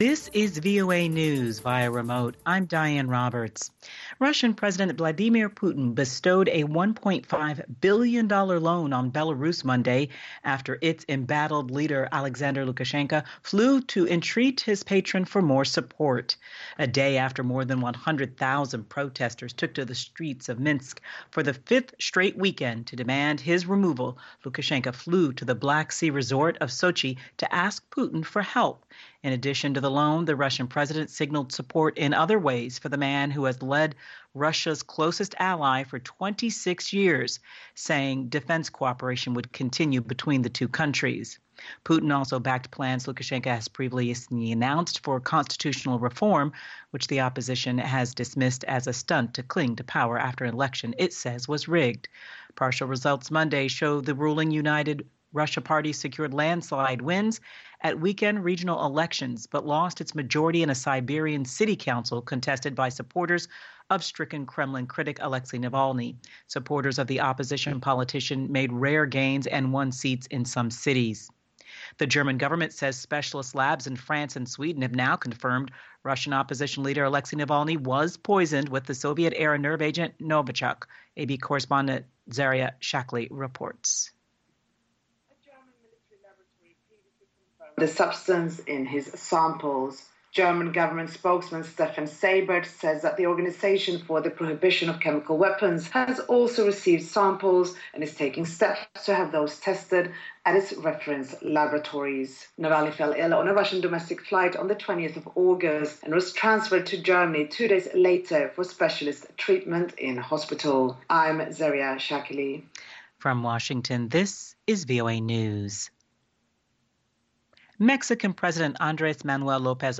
This is VOA News via remote. I'm Diane Roberts. Russian President Vladimir Putin bestowed a $1.5 billion loan on Belarus Monday after its embattled leader Alexander Lukashenko flew to entreat his patron for more support. A day after more than 100,000 protesters took to the streets of Minsk for the fifth straight weekend to demand his removal, Lukashenko flew to the Black Sea resort of Sochi to ask Putin for help. In addition to the loan, the Russian president signaled support in other ways for the man who has led Russia's closest ally for 26 years, saying defense cooperation would continue between the two countries. Putin also backed plans Lukashenko has previously announced for constitutional reform, which the opposition has dismissed as a stunt to cling to power after an election it says was rigged. Partial results Monday show the ruling United Russia party secured landslide wins at weekend regional elections, but lost its majority in a Siberian city council contested by supporters of stricken Kremlin critic Alexei Navalny. Supporters of the opposition politician made rare gains and won seats in some cities. The German government says specialist labs in France and Sweden have now confirmed Russian opposition leader Alexei Navalny was poisoned with the Soviet-era nerve agent Novichok. AB correspondent Zaria Shakli reports. The substance in his samples. German government spokesman Stefan Seibert says that the Organization for the Prohibition of Chemical Weapons has also received samples and is taking steps to have those tested at its reference laboratories. Navalny fell ill on a Russian domestic flight on the 20th of August and was transferred to Germany 2 days later for specialist treatment in hospital. I'm Zaria Shakili. From Washington, this is VOA News. Mexican President Andrés Manuel López